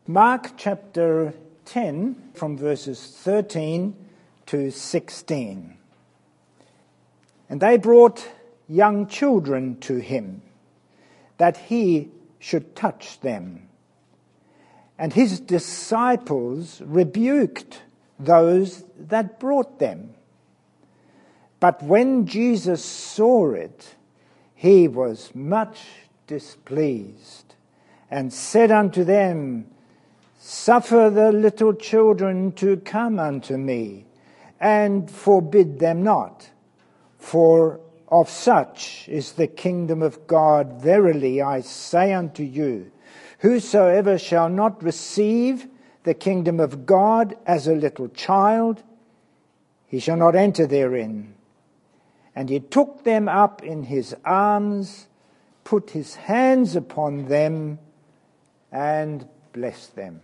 Mark chapter 10 from verses 13 to 16. And they brought young children to him, that he should touch them. And his disciples rebuked those that brought them. But when Jesus saw it, he was much displeased, and said unto them, Suffer the little children to come unto me, and forbid them not. For of such is the kingdom of God. Verily I say unto you, whosoever shall not receive the kingdom of God as a little child, he shall not enter therein. And he took them up in his arms, put his hands upon them, and blessed them.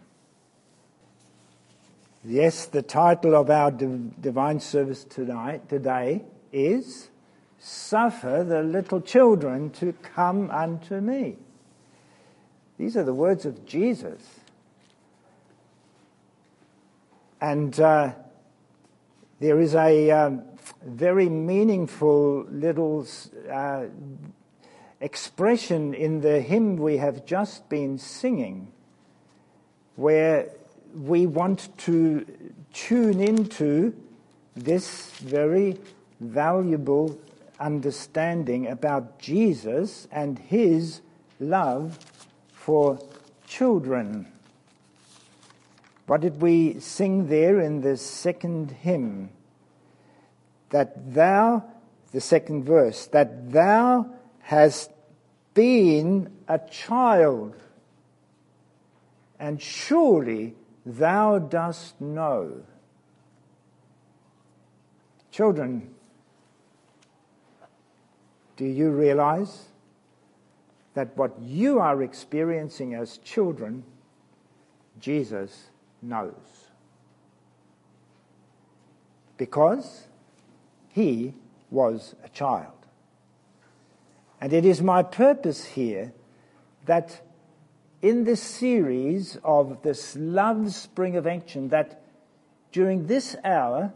Yes, the title of our divine service today is, Suffer the little children to come unto me. These are the words of Jesus. And there is a very meaningful little expression in the hymn we have just been singing, where we want to tune into this very valuable understanding about Jesus and his love for children. What did we sing there in the second hymn? That thou, the second verse, that thou hast been a child, and surely thou dost know. Children, do you realize that what you are experiencing as children, Jesus knows? Because he was a child. And it is my purpose here that in this series of this Love Spring of Action, that during this hour,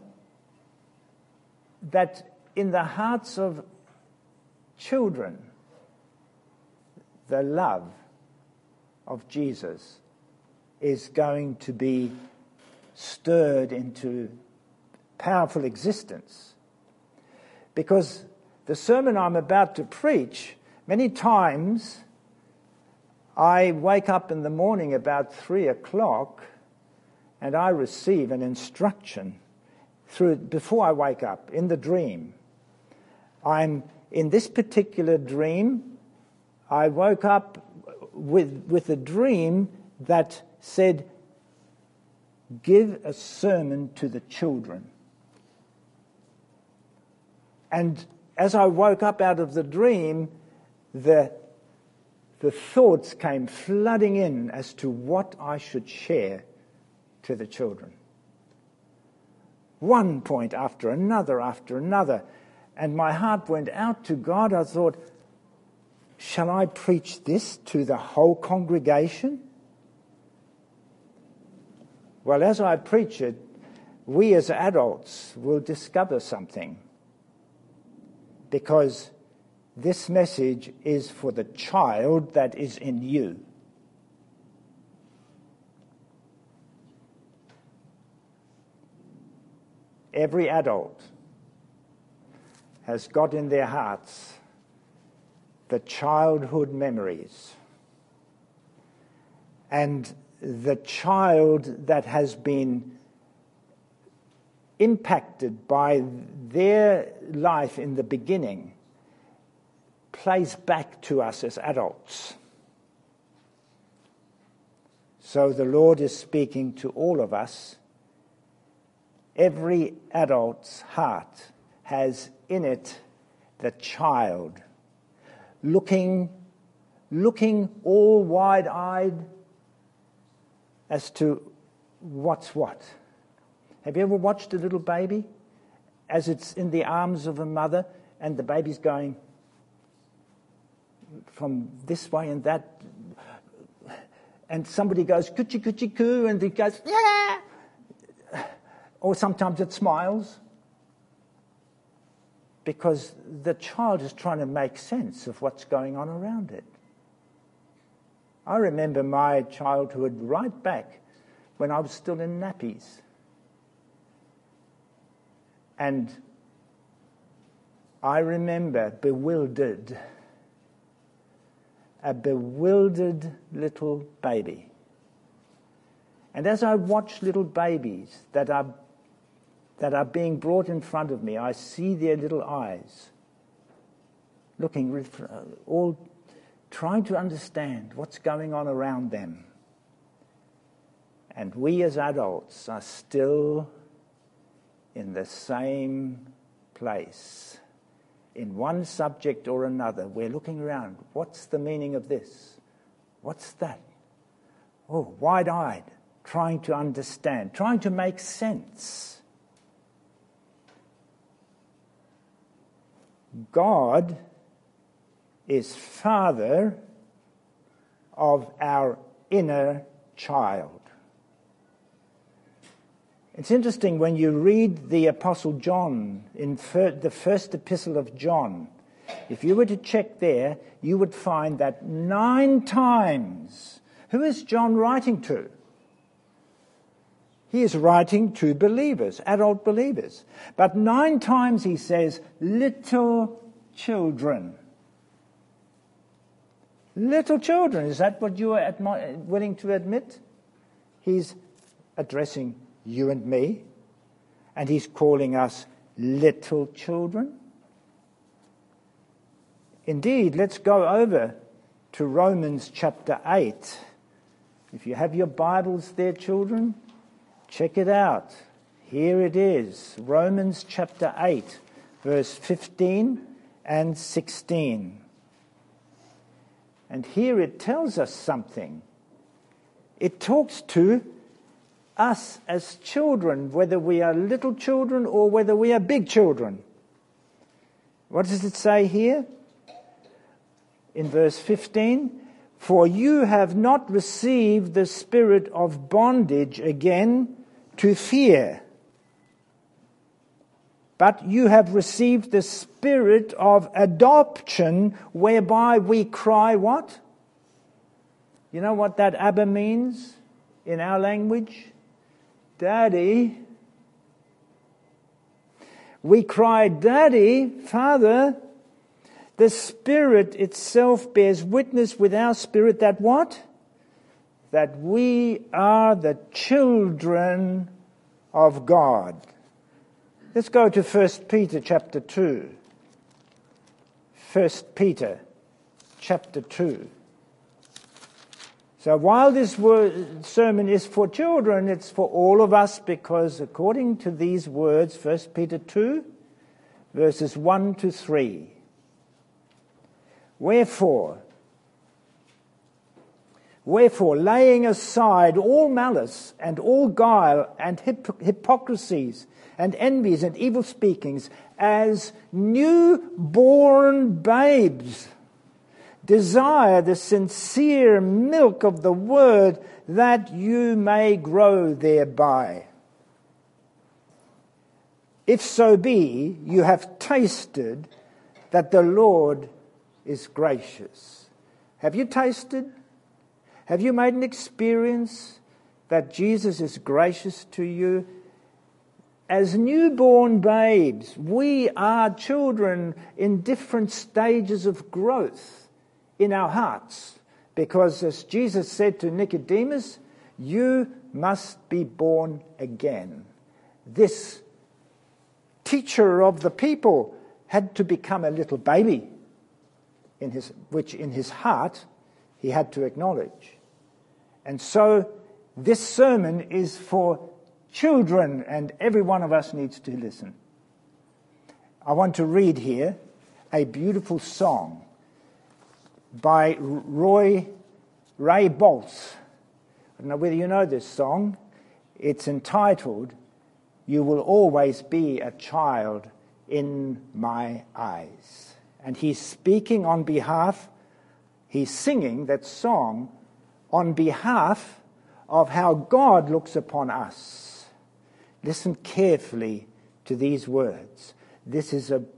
that in the hearts of children, the love of Jesus is going to be stirred into powerful existence. Because the sermon I'm about to preach, many times I wake up in the morning about 3 o'clock and I receive an instruction before I wake up in the dream. I'm in this particular dream, I woke up with a dream that said, give a sermon to the children. And as I woke up out of the dream, the thoughts came flooding in as to what I should share to the children. One point after another. And my heart went out to God. I thought, shall I preach this to the whole congregation? Well, as I preach it, we as adults will discover something. Because this message is for the child that is in you. Every adult has got in their hearts the childhood memories. And the child that has been impacted by their life in the beginning plays back to us as adults. So the Lord is speaking to all of us. Every adult's heart has in it the child, looking all wide-eyed as to what's what. Have you ever watched a little baby as it's in the arms of a mother and the baby's going from this way and that? and somebody goes, coochie, coochie, coo, and he goes, yeah. Or sometimes it smiles. Because the child is trying to make sense of what's going on around it. I remember my childhood right back when I was still in nappies. And I remember a bewildered little baby. And as I watch little babies that are being brought in front of me, I see their little eyes looking, all trying to understand what's going on around them. And we as adults are still in the same place. In one subject or another, we're looking around. What's the meaning of this? What's that? Oh, wide-eyed, trying to understand, trying to make sense. God is Father of our inner child. It's interesting when you read the Apostle John in the first epistle of John. If you were to check there, you would find that 9 times, who is John writing to? He is writing to believers, adult believers. But 9 times he says, little children. Little children, is that what you are willing to admit? He's addressing you and me, and he's calling us little children. Indeed, let's go over to Romans chapter 8. If you have your Bibles there, children, check it out. Here it is, Romans chapter 8, verse 15 and 16. And here it tells us something. It talks to us as children, whether we are little children or whether we are big children. What does it say here? In verse 15, for you have not received the spirit of bondage again to fear, but you have received the spirit of adoption, whereby we cry what? You know what that Abba means in our language? Daddy. We cry, Daddy, Father. The Spirit itself bears witness with our spirit that what? That we are the children of God. Let's go to 1 Peter chapter 2. 1 Peter chapter 2. So while this sermon is for children, it's for all of us, because according to these words, 1 Peter 2, verses 1 to 3. Wherefore, laying aside all malice and all guile and hypocrisies and envies and evil speakings, as newborn babes, desire the sincere milk of the word, that you may grow thereby. If so be you have tasted that the Lord is gracious. Have you tasted? Have you made an experience that Jesus is gracious to you? As newborn babes, we are children in different stages of growth in our hearts, because as Jesus said to Nicodemus, you must be born again. This teacher of the people had to become a little baby, which in his heart he had to acknowledge. And so this sermon is for children, and every one of us needs to listen. I want to read here a beautiful song by Ray Boltz. I don't know whether you know this song. It's entitled, You Will Always Be a Child in My Eyes. And he's speaking on behalf, he's singing that song on behalf of how God looks upon us. Listen carefully to these words. This is a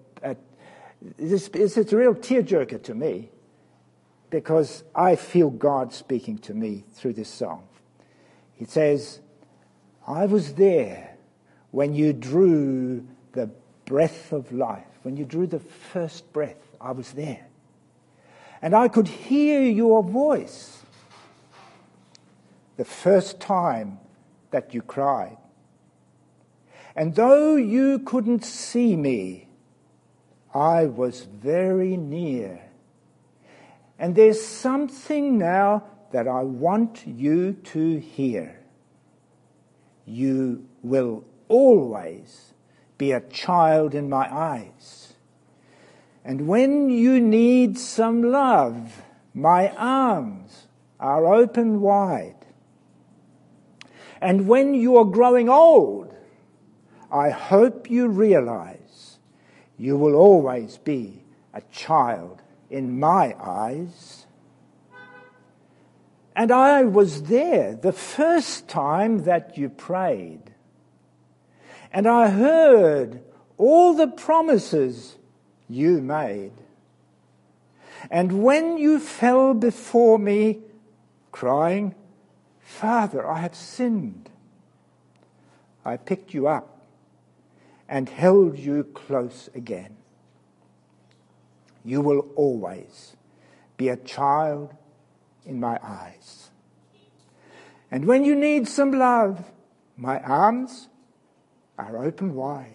real tearjerker to me, because I feel God speaking to me through this song. He says, I was there when you drew the breath of life. When you drew the first breath, I was there. And I could hear your voice the first time that you cried. And though you couldn't see me, I was very near. And there's something now that I want you to hear. You will always be a child in my eyes. And when you need some love, my arms are open wide. And when you are growing old, I hope you realize you will always be a child in my eyes. And I was there the first time that you prayed. And I heard all the promises you made. And when you fell before me, crying, Father, I have sinned, I picked you up and held you close again. You will always be a child in my eyes. And when you need some love, my arms are open wide.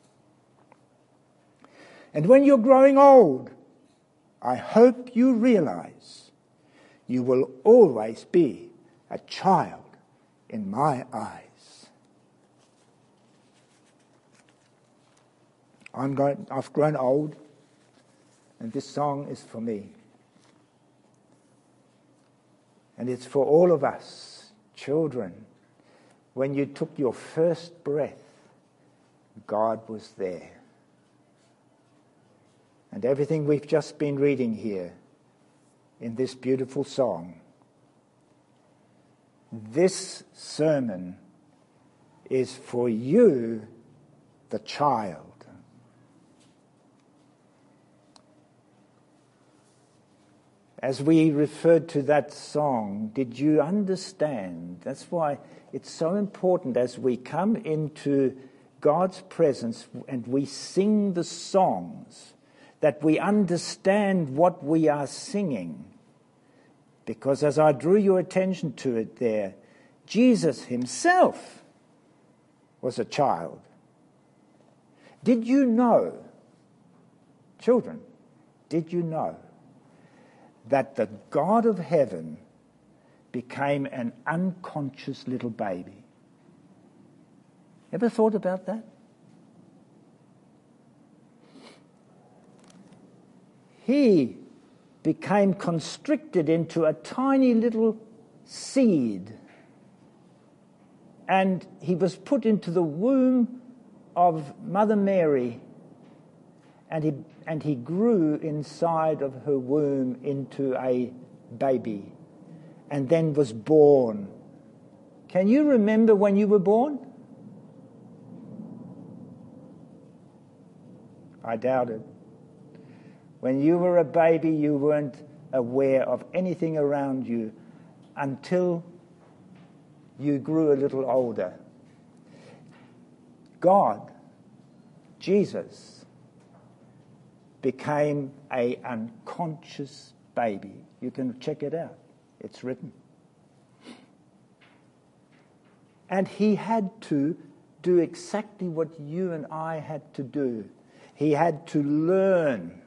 And when you're growing old, I hope you realize you will always be a child in my eyes. I've grown old, and this song is for me. And it's for all of us, children. When you took your first breath, God was there. And everything we've just been reading here in this beautiful song, this sermon is for you, the child. As we referred to that song, did you understand? That's why it's so important as we come into God's presence and we sing the songs, that we understand what we are singing. Because as I drew your attention to it there, Jesus himself was a child. Did you know, children, did you know that the God of heaven became an unconscious little baby? Ever thought about that? He became constricted into a tiny little seed, and he was put into the womb of Mother Mary, and he grew inside of her womb into a baby, and then was born. Can you remember when you were born? I doubt it. When you were a baby, you weren't aware of anything around you until you grew a little older. God, Jesus, became an unconscious baby. You can check it out. It's written. And he had to do exactly what you and I had to do. He had to learn.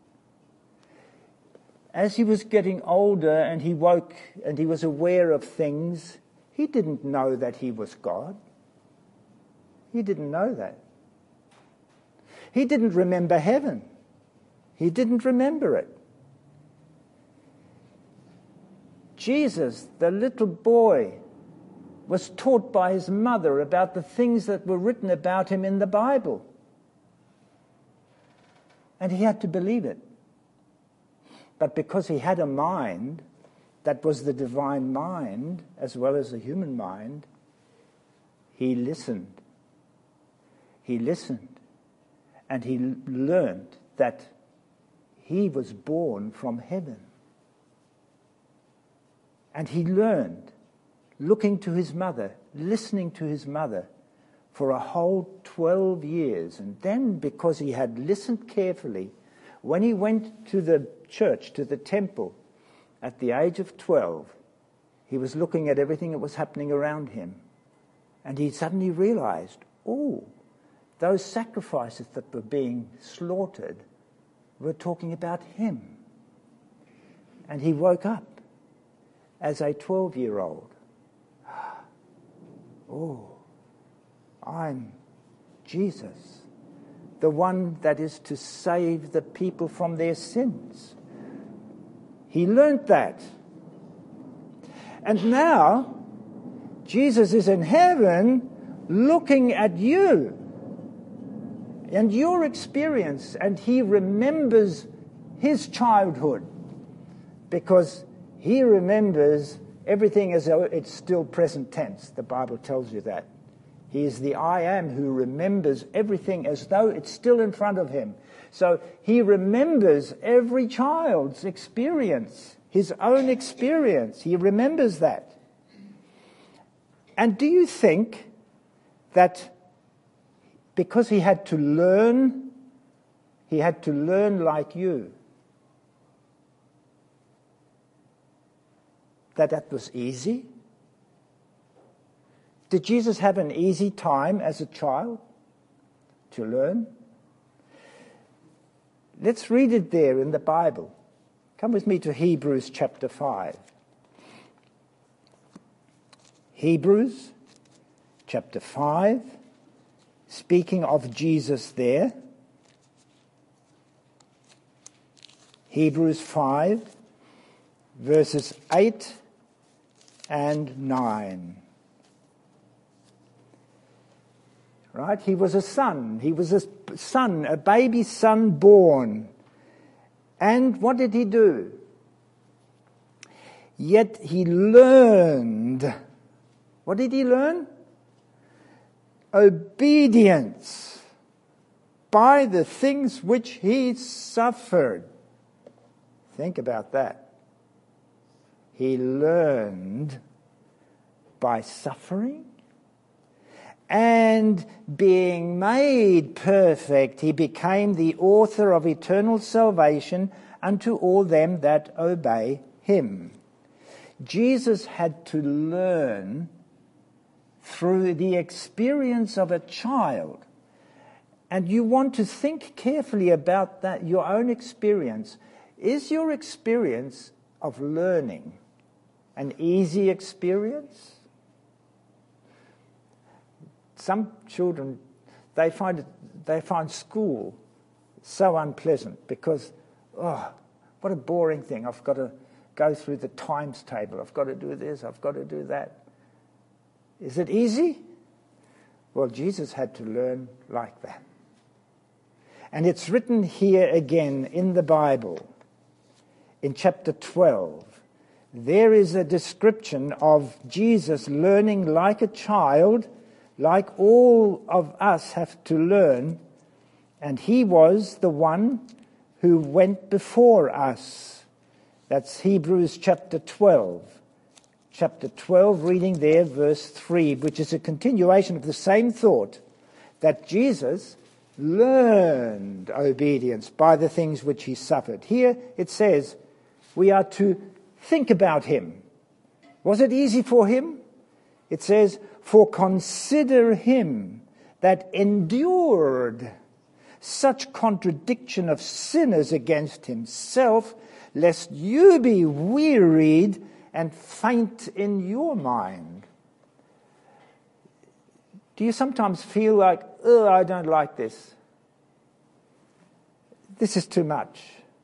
As he was getting older and he woke and he was aware of things, he didn't know that he was God. He didn't know that. He didn't remember heaven. He didn't remember it. Jesus, the little boy, was taught by his mother about the things that were written about him in the Bible. And he had to believe it. But because he had a mind, that was the divine mind as well as the human mind, he listened. He listened, and he learned that he was born from heaven. And he learned, looking to his mother, listening to his mother, for a whole 12 years. And then, because he had listened carefully, when he went to the church, to the temple, at the age of 12, he was looking at everything that was happening around him. And he suddenly realized, those sacrifices that were being slaughtered were talking about him. And he woke up as a 12-year-old. I'm Jesus, the one that is to save the people from their sins. He learned that. And now, Jesus is in heaven looking at you and your experience, and he remembers his childhood because he remembers everything as though it's still present tense. The Bible tells you that. He is the I am who remembers everything as though it's still in front of him. So he remembers every child's experience, his own experience. He remembers that. And do you think that because he had to learn like you, that was easy? Did Jesus have an easy time as a child to learn? Let's read it there in the Bible. Come with me to Hebrews chapter 5. Hebrews chapter 5, speaking of Jesus there. Hebrews 5, verses 8 and 9. Right? He was a son. He was a son, a baby son born. And what did he do? Yet he learned. What did he learn? Obedience by the things which he suffered. Think about that. He learned by suffering. And being made perfect, he became the author of eternal salvation unto all them that obey him. Jesus had to learn through the experience of a child. And you want to think carefully about that, your own experience. Is your experience of learning an easy experience? Some children, they find school so unpleasant because, what a boring thing. I've got to go through the times table. I've got to do this. I've got to do that. Is it easy? Well, Jesus had to learn like that. And it's written here again in the Bible, in chapter 12. There is a description of Jesus learning like a child, like all of us have to learn, and he was the one who went before us. That's Hebrews chapter 12. Chapter 12, reading there, verse 3, which is a continuation of the same thought, that Jesus learned obedience by the things which he suffered. Here it says we are to think about him. Was it easy for him? It says, for consider him that endured such contradiction of sinners against himself, lest you be wearied and faint in your mind. Do you sometimes feel like, I don't like this. This is too much.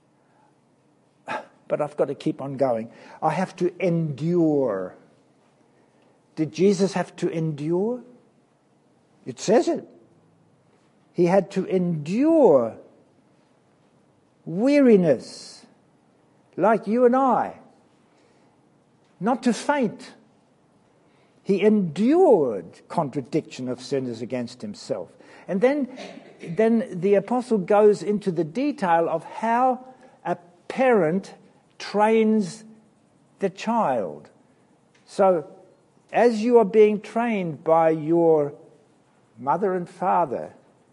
But I've got to keep on going. I have to endure. Did Jesus have to endure? It says it. He had to endure weariness, like you and I. not to faint. He endured contradiction of sinners against himself. And then the apostle goes into the detail of how a parent trains the child. So, as you are being trained by your mother and father,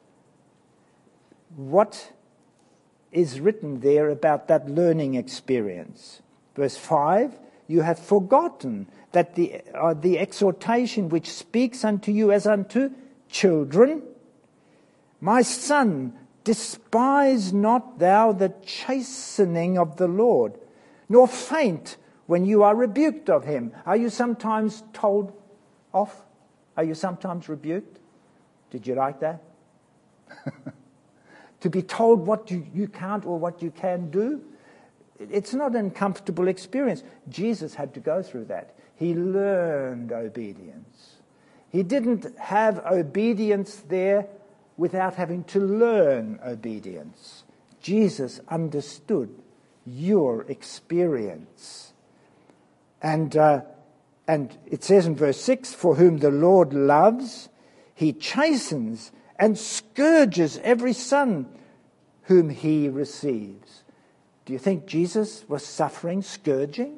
what is written there about that learning experience? Verse 5, you have forgotten that the exhortation which speaks unto you as unto children, my son, despise not thou the chastening of the Lord, nor faint when you are rebuked of him. Are you sometimes told off? Are you sometimes rebuked? Did you like that? To be told what you can't or what you can do? It's not an uncomfortable experience. Jesus had to go through that. He learned obedience. He didn't have obedience there without having to learn obedience. Jesus understood your experience. And it says in verse 6, for whom the Lord loves, he chastens and scourges every son whom he receives. Do you think Jesus was suffering scourging?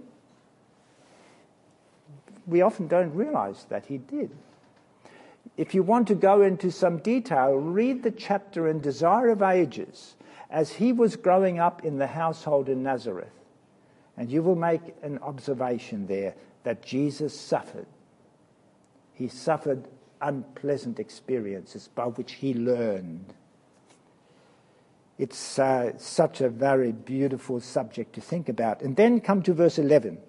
We often don't realize that he did. If you want to go into some detail, read the chapter in Desire of Ages as he was growing up in the household in Nazareth. And you will make an observation there that Jesus suffered. He suffered unpleasant experiences by which he learned. It's such a very beautiful subject to think about. And then come to verse 11.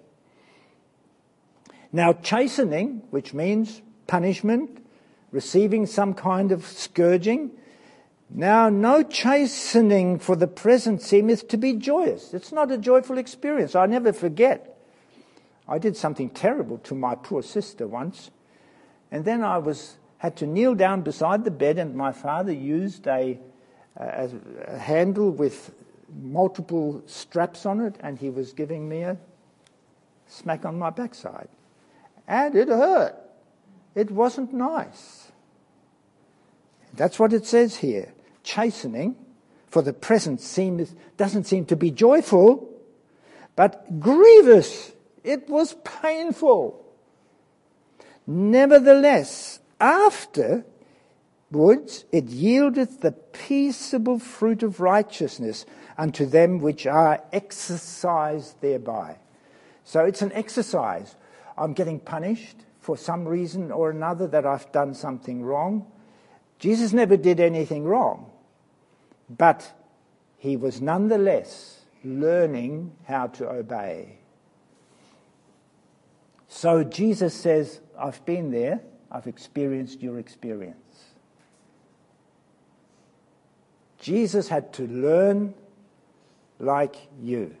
Now chastening, which means punishment, receiving some kind of scourging. Now no chastening for the present seemeth to be joyous. It's not a joyful experience. I never forget. I did something terrible to my poor sister once. And then I had to kneel down beside the bed, and my father used a handle with multiple straps on it, and he was giving me a smack on my backside. And it hurt. It wasn't nice. That's what it says here. Chastening for the present doesn't seem to be joyful, but grievous. It was painful. Nevertheless, afterwards it yieldeth the peaceable fruit of righteousness unto them which are exercised thereby. So it's an exercise. I'm getting punished for some reason or another that I've done something wrong. Jesus never did anything wrong, but he was nonetheless learning how to obey. So Jesus says, I've been there, I've experienced your experience. Jesus had to learn like you.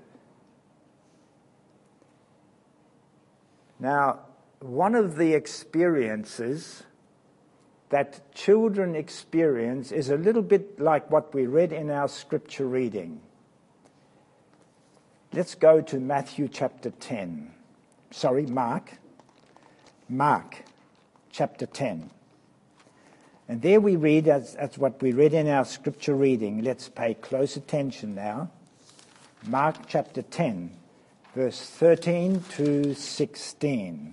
Now, one of the experiences that children experience is a little bit like what we read in our scripture reading. Let's go to Matthew chapter 10. Mark chapter 10. And there we read, as what we read in our scripture reading. Let's pay close attention now. Mark chapter 10, verse 13 to 16.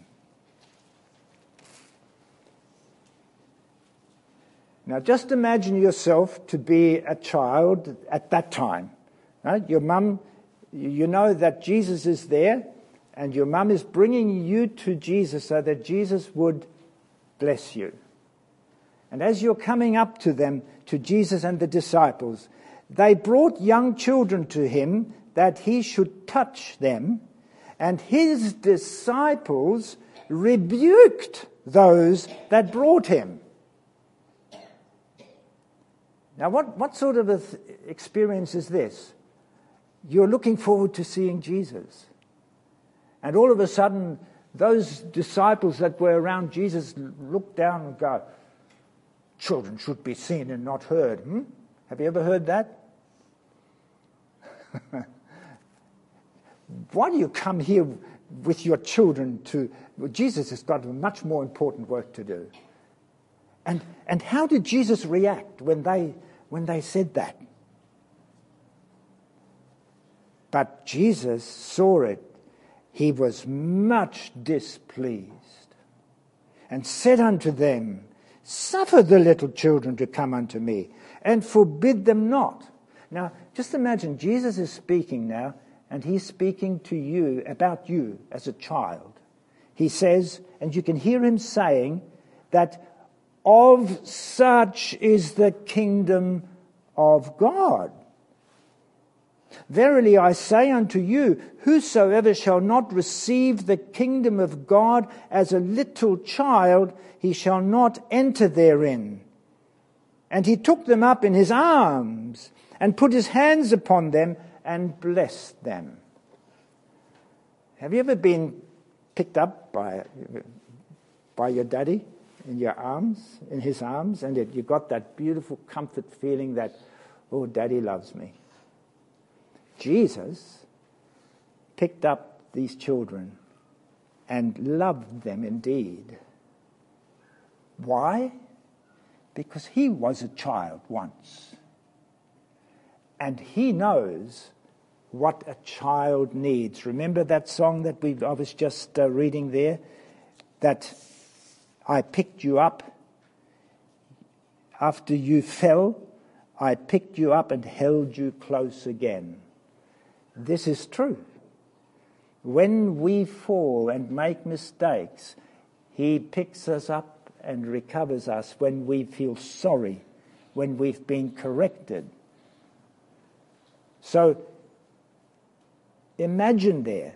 Now just imagine yourself to be a child at that time. Right? Your mum, you know that Jesus is there, and your mum is bringing you to Jesus so that Jesus would bless you. And as you're coming up to them, to Jesus and the disciples, they brought young children to him that he should touch them, and his disciples rebuked those that brought him. Now, what sort of experience is this? You're looking forward to seeing Jesus. And all of a sudden, those disciples that were around Jesus look down and go, children should be seen and not heard. Have you ever heard that? Why do you come here with your children to... Jesus has got a much more important work to do. And how did Jesus react when they said that? But Jesus saw it. He was much displeased and said unto them, Suffer the little children to come unto me, and forbid them not. Now, just imagine, Jesus is speaking now, and he's speaking to you, about you as a child. He says, and you can hear him saying, that of such is the kingdom of God. Verily I say unto you, whosoever shall not receive the kingdom of God as a little child, he shall not enter therein. And he took them up in his arms, and put his hands upon them, and blessed them. Have you ever been picked up by your daddy in your arms, in his arms, and you got that beautiful comfort feeling that, oh, daddy loves me? Jesus picked up these children and loved them indeed. Why? Because he was a child once. And he knows what a child needs. Remember that song that I was just reading there? That I picked you up after you fell. I picked you up and held you close again. This is true. When we fall and make mistakes, he picks us up and recovers us when we feel sorry, when we've been corrected. So, imagine there.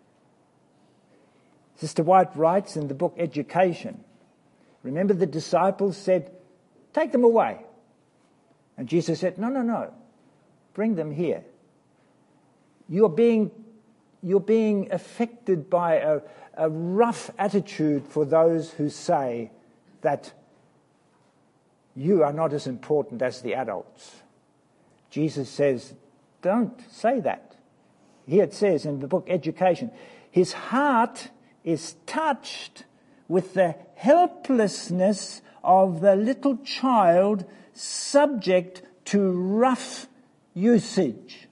Sister White writes in the book Education, remember the disciples said, take them away. And Jesus said, no, bring them here. You're being affected by a rough attitude for those who say that you are not as important as the adults. Jesus says, don't say that. Here it says in the book Education, his heart is touched with the helplessness of the little child subject to rough usage.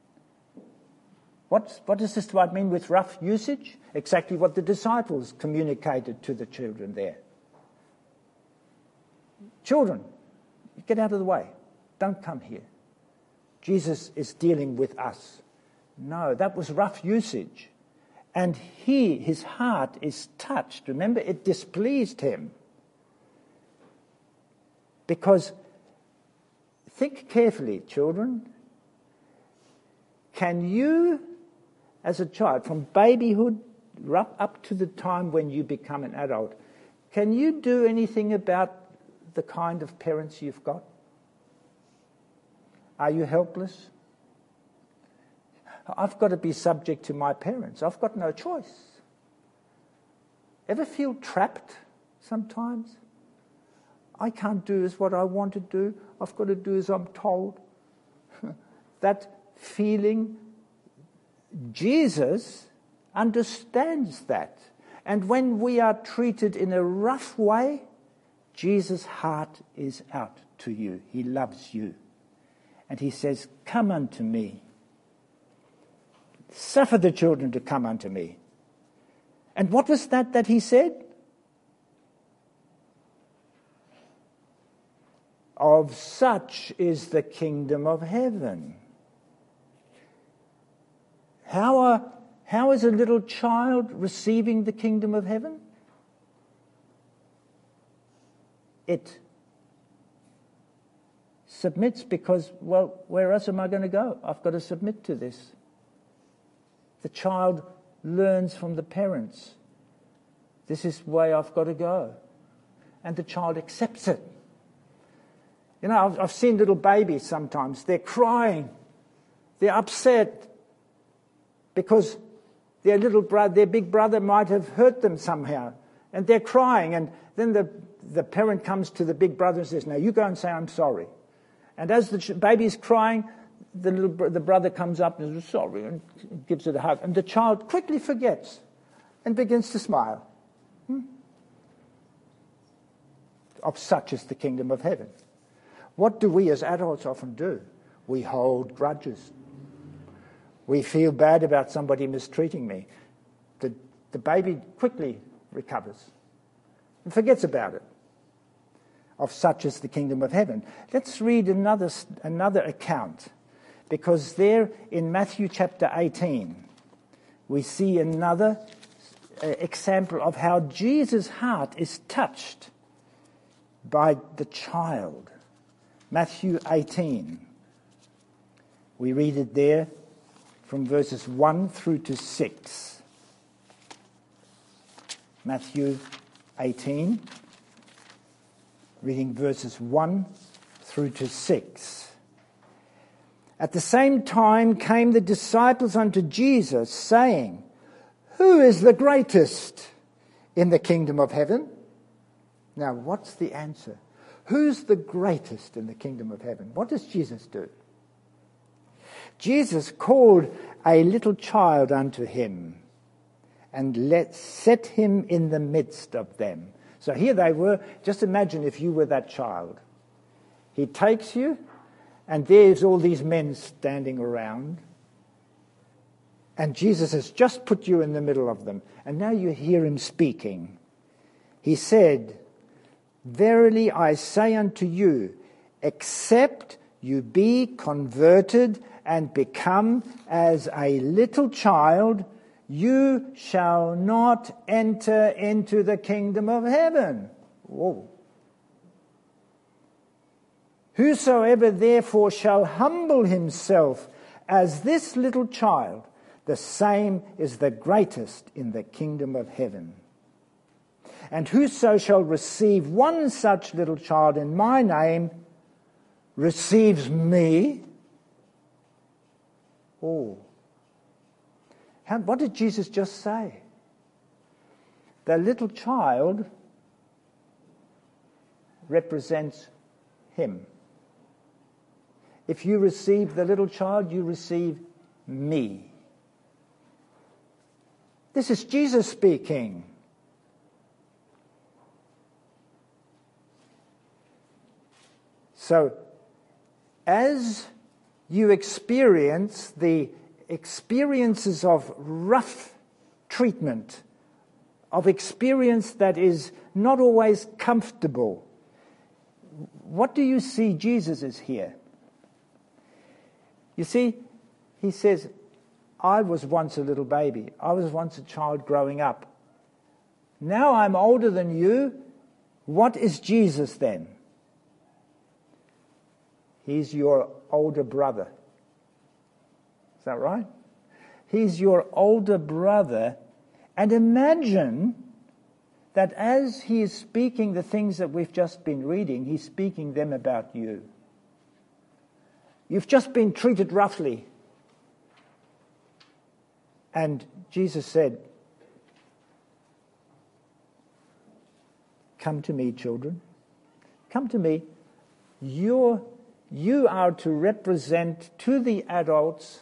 What does this word mean with rough usage? Exactly what the disciples communicated to the children there. Children, get out of the way. Don't come here. Jesus is dealing with us. No, that was rough usage. And his heart is touched. Remember, it displeased him. Because, think carefully, children. Can you, as a child, from babyhood up to the time when you become an adult, can you do anything about the kind of parents you've got? Are you helpless? I've got to be subject to my parents. I've got no choice. Ever feel trapped sometimes? I can't do as what I want to do. I've got to do as I'm told. That feeling, Jesus understands that. And when we are treated in a rough way, Jesus' heart is out to you. He loves you. And he says, come unto me. Suffer the children to come unto me. And what was that he said? Of such is the kingdom of heaven. How is a little child receiving the kingdom of heaven? It submits because, well, where else am I going to go? I've got to submit to this. The child learns from the parents. This is the way I've got to go. And the child accepts it. You know, I've seen little babies sometimes. They're crying. They're upset because their big brother might have hurt them somehow. And they're crying. And then the parent comes to the big brother and says, now you go and say I'm sorry. And as the baby's crying, the brother comes up and says, sorry, and gives it a hug. And the child quickly forgets. and begins to smile. Of such is the kingdom of heaven. What do we as adults often do? We hold grudges. We feel bad about somebody mistreating me. The baby quickly recovers and forgets about it. Of such is the kingdom of heaven. Let's read another account, because there in Matthew chapter 18, we see another example of how Jesus' heart is touched by the child. Matthew 18. We read it there from verses 1 through to 6. Matthew 18, reading verses 1 through to 6. At the same time came the disciples unto Jesus, saying, Who is the greatest in the kingdom of heaven? Now, what's the answer? Who's the greatest in the kingdom of heaven? What does Jesus do? Jesus called a little child unto him, and set him in the midst of them. So here they were. Just imagine if you were that child. He takes you, and there's all these men standing around, and Jesus has just put you in the middle of them, and now you hear him speaking. He said, Verily I say unto you, except you be converted and become as a little child, you shall not enter into the kingdom of heaven. Whoa. Whosoever therefore shall humble himself as this little child, the same is the greatest in the kingdom of heaven. And whoso shall receive one such little child in my name receives me. Oh. What did Jesus just say? The little child represents him. If you receive the little child, you receive me. This is Jesus speaking. So, as you experience the experiences of rough treatment, of experience that is not always comfortable, what do you see Jesus is here? You see, he says, I was once a little baby. I was once a child growing up. Now I'm older than you. What is Jesus then? He's your older brother. Is that right? He's your older brother. And imagine that as he is speaking the things that we've just been reading, he's speaking them about you. You've just been treated roughly. And Jesus said, Come to me, children. Come to me. You are to represent to the adults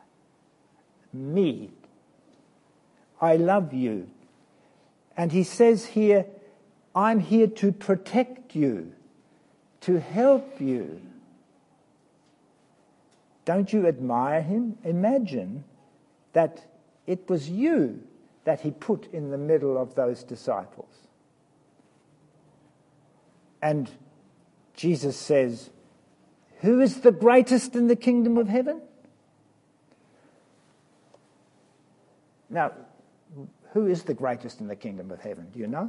me. I love you. And he says here, I'm here to protect you, to help you. Don't you admire him? Imagine that it was you that he put in the middle of those disciples. And Jesus says, who is the greatest in the kingdom of heaven? Now, who is the greatest in the kingdom of heaven? Do you know?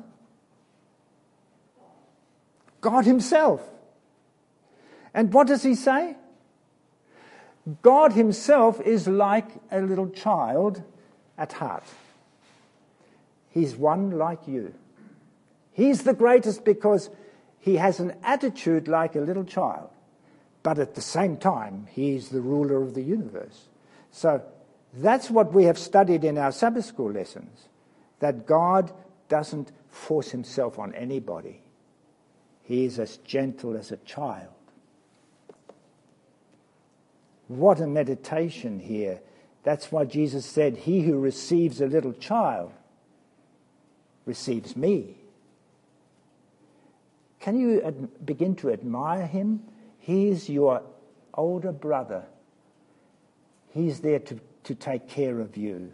God himself. And what does he say? God himself is like a little child at heart. He's one like you. He's the greatest because he has an attitude like a little child. But at the same time, he's the ruler of the universe. So that's what we have studied in our Sabbath school lessons, that God doesn't force himself on anybody. He is as gentle as a child. What a meditation here. That's why Jesus said, he who receives a little child receives me. Can you begin to admire him? He's your older brother. He's there to take care of you.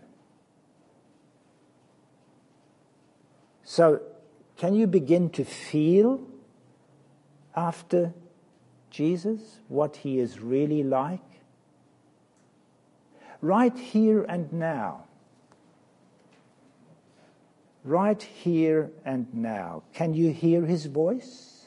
So, can you begin to feel after Jesus what he is really like? Right here and now. Right here and now. Can you hear his voice?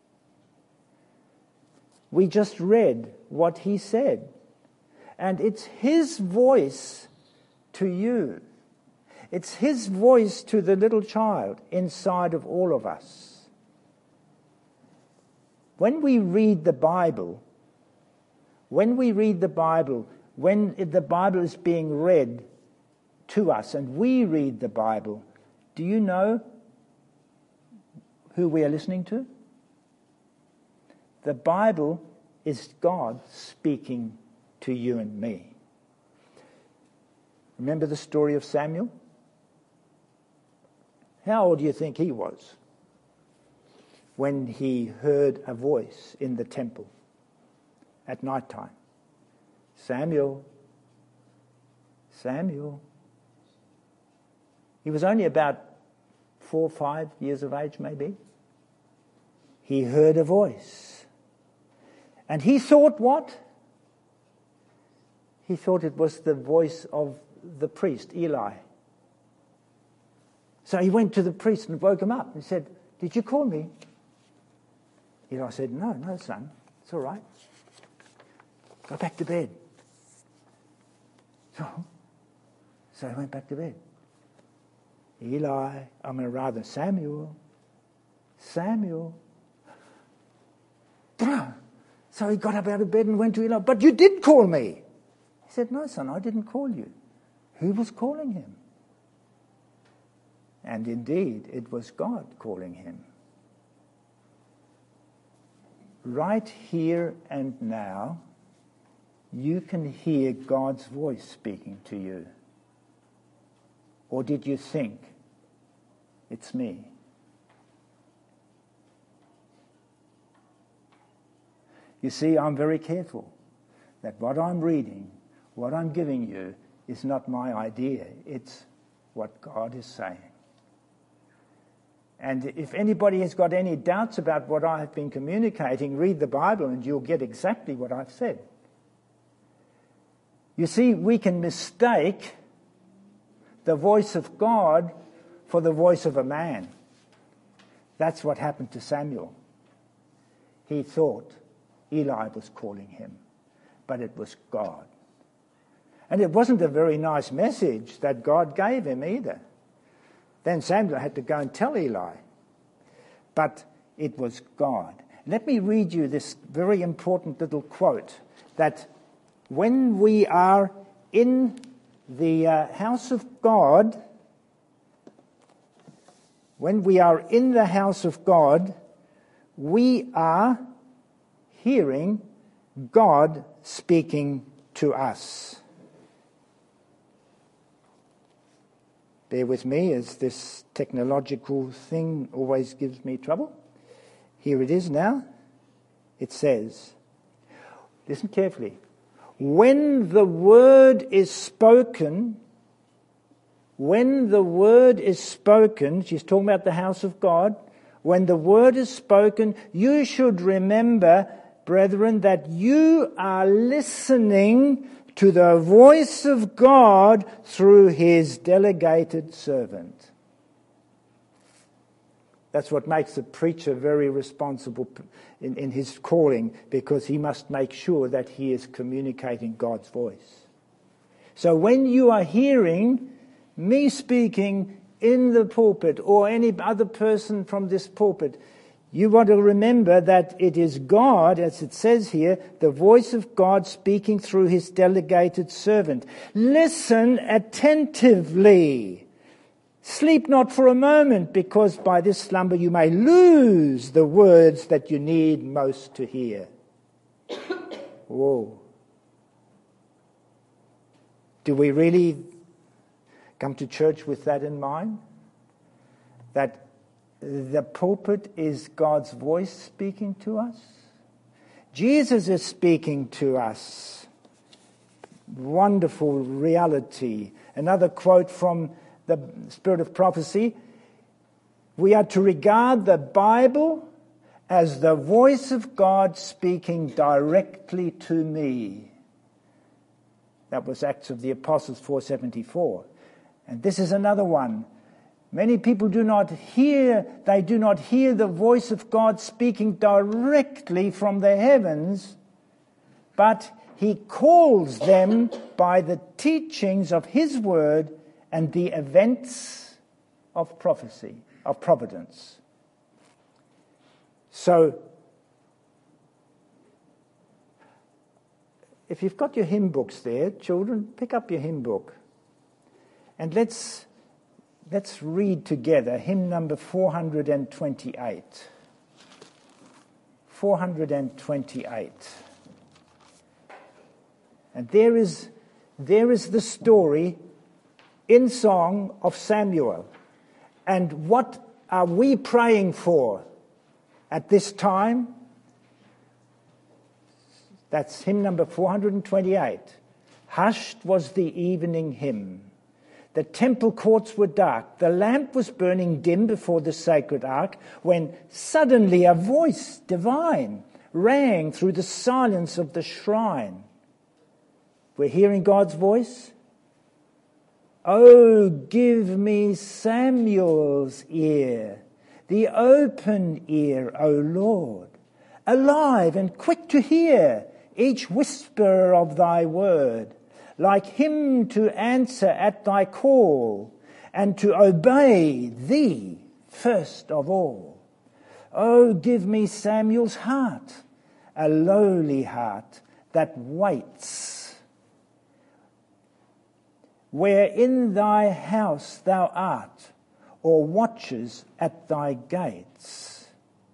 We just read what he said. And it's his voice to you. It's his voice to the little child inside of all of us. When we read the Bible, when the Bible is being read to us and we read the Bible, do you know who we are listening to? The Bible is God speaking to you and me. Remember the story of Samuel? How old do you think he was when he heard a voice in the temple at night time? Samuel, Samuel. He was only about 4 or 5 years of age, maybe. He heard a voice. And he thought what? He thought it was the voice of the priest, Eli. So he went to the priest and woke him up and said, "Did you call me?" Eli said, No, son, it's all right. Go back to bed. So he went back to bed. Samuel. So he got up out of bed and went to Eli. "But you did call me." He said, "No, son, I didn't call you." Who was calling him? And indeed, it was God calling him. Right here and now, you can hear God's voice speaking to you. Or did you think, it's me? You see, I'm very careful that what I'm reading, what I'm giving you, is not my idea. It's what God is saying. And if anybody has got any doubts about what I have been communicating, read the Bible and you'll get exactly what I've said. You see, we can mistake the voice of God for the voice of a man. That's what happened to Samuel. He thought Eli was calling him, but it was God. And it wasn't a very nice message that God gave him either. Then Samuel had to go and tell Eli. But it was God. Let me read you this very important little quote that when we are in the house of God, we are hearing God speaking to us. Bear with me as this technological thing always gives me trouble. Here it is now. It says, listen carefully, when the word is spoken, she's talking about the house of God, when the word is spoken, you should remember, brethren, that you are listening to the voice of God through his delegated servant. That's what makes the preacher very responsible in his calling, because he must make sure that he is communicating God's voice. So when you are hearing me speaking in the pulpit or any other person from this pulpit, you want to remember that it is God, as it says here, the voice of God speaking through his delegated servant. Listen attentively. Sleep not for a moment, because by this slumber you may lose the words that you need most to hear. Whoa. Do we really come to church with that in mind? that the pulpit is God's voice speaking to us? Jesus is speaking to us. Wonderful reality. Another quote from the Spirit of Prophecy: we are to regard the Bible as the voice of God speaking directly to me. That was Acts of the Apostles 4:74. And this is another one. Many people do not hear the voice of God speaking directly from the heavens, but he calls them by the teachings of his word and the events of prophecy, of providence. So, if you've got your hymn books there, children, pick up your hymn book. And let's read together hymn number 428. 428. And there is the story in song of Samuel. And what are we praying for at this time? That's hymn number 428. Hushed was the evening hymn. The temple courts were dark. The lamp was burning dim before the sacred ark, when suddenly a voice divine rang through the silence of the shrine. We're hearing God's voice. Oh, give me Samuel's ear, the open ear, O Lord, alive and quick to hear each whisper of thy word, like him to answer at thy call, and to obey thee first of all. Oh, give me Samuel's heart, a lowly heart that waits, where in thy house thou art, or watches at thy gates.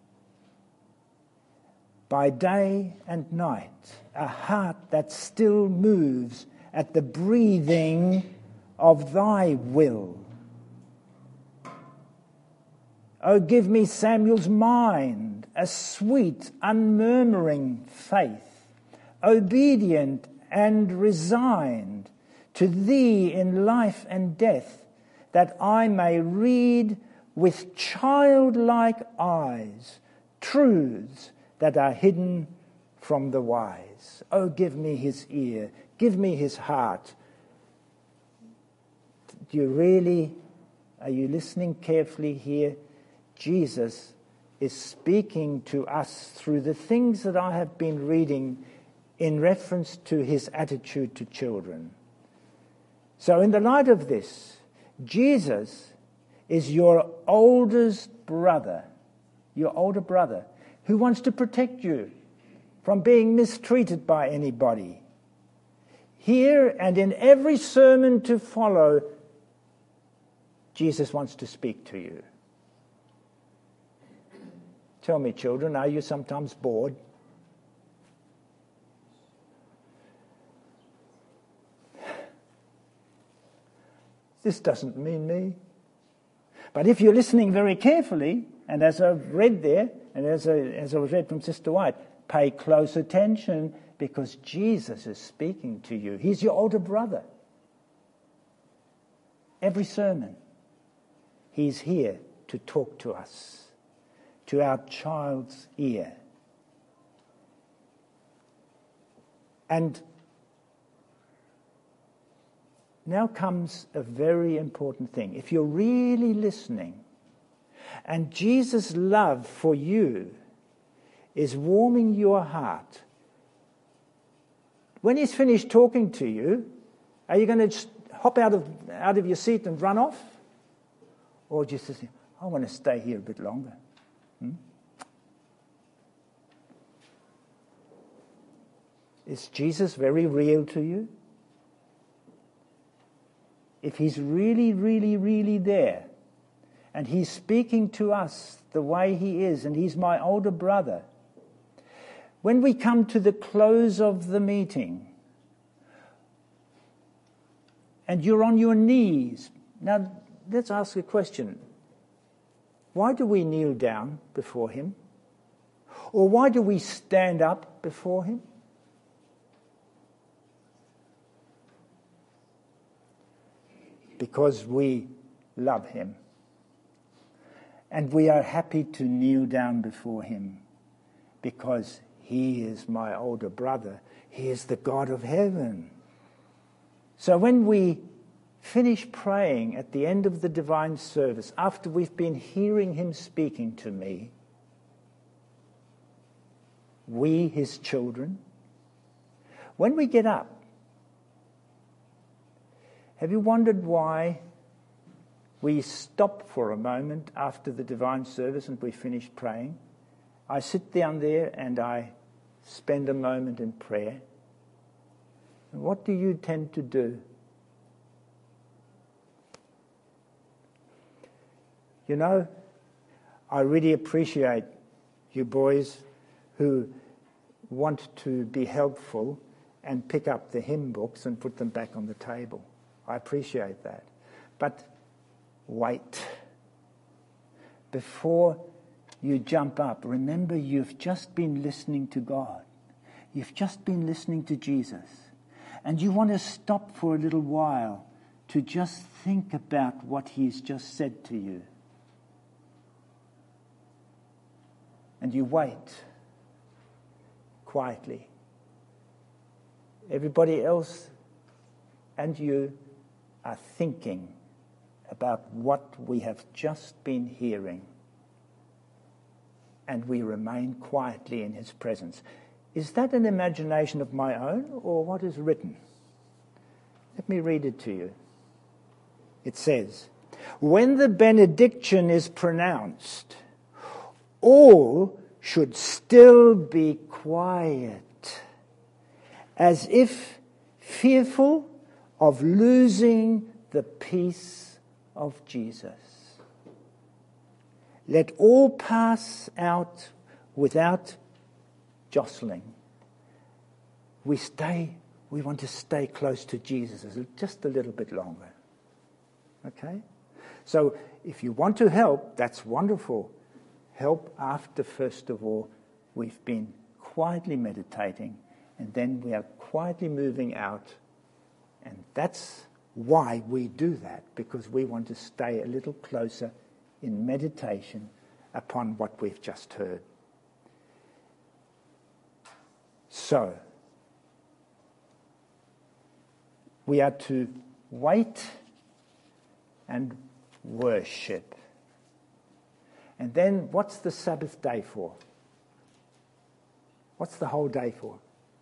By day and night, a heart that still moves at the breathing of thy will. Oh, give me Samuel's mind, a sweet, unmurmuring faith, obedient and resigned to thee in life and death, that I may read with childlike eyes truths that are hidden from the wise. Oh, give me his ear, give me his heart. Are you listening carefully here? Jesus is speaking to us through the things that I have been reading in reference to his attitude to children. So in the light of this, Jesus is your oldest brother, your older brother, who wants to protect you from being mistreated by anybody. Here and in every sermon to follow, Jesus wants to speak to you. Tell me, children, are you sometimes bored? This doesn't mean me. But if you're listening very carefully, and as I've read there, and as I was read from Sister White, pay close attention, because Jesus is speaking to you. He's your older brother. Every sermon, he's here to talk to us, to our child's ear. And now comes a very important thing. If you're really listening, and Jesus' love for you is warming your heart, when he's finished talking to you, are you going to just hop out of your seat and run off? Or just say, I want to stay here a bit longer? Is Jesus very real to you? If he's really, really, really there, and he's speaking to us the way he is, and he's my older brother, when we come to the close of the meeting, and you're on your knees, now let's ask a question. Why do we kneel down before him? Or why do we stand up before him? Because we love him. And we are happy to kneel down before him because he is my older brother. He is the God of heaven. So when we finish praying at the end of the divine service, after we've been hearing him speaking to me, we, his children, when we get up, have you wondered why we stop for a moment after the divine service and we finish praying? I sit down there and I spend a moment in prayer. And what do you tend to do? You know, I really appreciate you boys who want to be helpful and pick up the hymn books and put them back on the table. I appreciate that. But wait. Before you jump up, remember you've just been listening to God. You've just been listening to Jesus. And you want to stop for a little while to just think about what he's just said to you. And you wait quietly. Everybody else and you are thinking about what we have just been hearing. And we remain quietly in his presence. Is that an imagination of my own, or what is written? Let me read it to you. It says, when the benediction is pronounced, all should still be quiet, as if fearful of losing the peace of Jesus. Let all pass out without jostling. We want to stay close to Jesus just a little bit longer. Okay? So if you want to help, that's wonderful. Help after, first of all, we've been quietly meditating, and then we are quietly moving out. And that's why we do that, because we want to stay a little closer in meditation upon what we've just heard. So, we are to wait and worship. And then what's the Sabbath day for? What's the whole day for?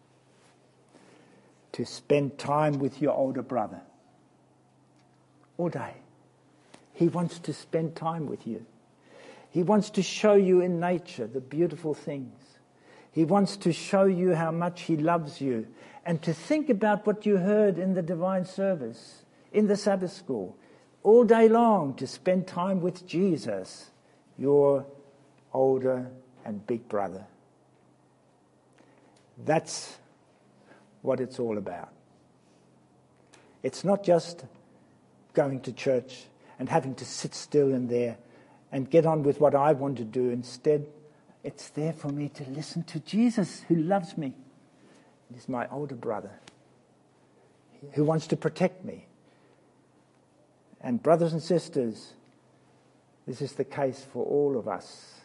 To spend time with your older brother. All day. He wants to spend time with you. He wants to show you in nature the beautiful things. He wants to show you how much he loves you, and to think about what you heard in the divine service, in the Sabbath school, all day long, to spend time with Jesus, your older and big brother. That's what it's all about. It's not just going to church and having to sit still in there and get on with what I want to do. Instead, it's there for me to listen to Jesus, who loves me. He's my older brother, who wants to protect me. And brothers and sisters, this is the case for all of us.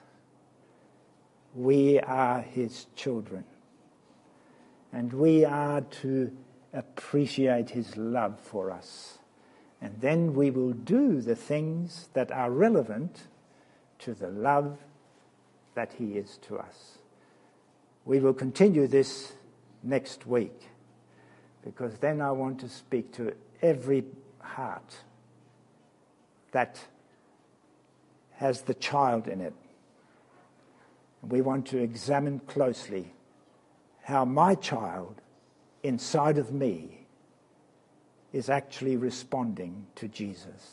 We are his children. And we are to appreciate his love for us. And then we will do the things that are relevant to the love that he is to us. We will continue this next week, because then I want to speak to every heart that has the child in it. We want to examine closely how my child inside of me is actually responding to Jesus.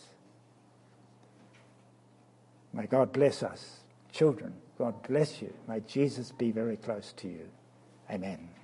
May God bless us. Children, God bless you. May Jesus be very close to you. Amen.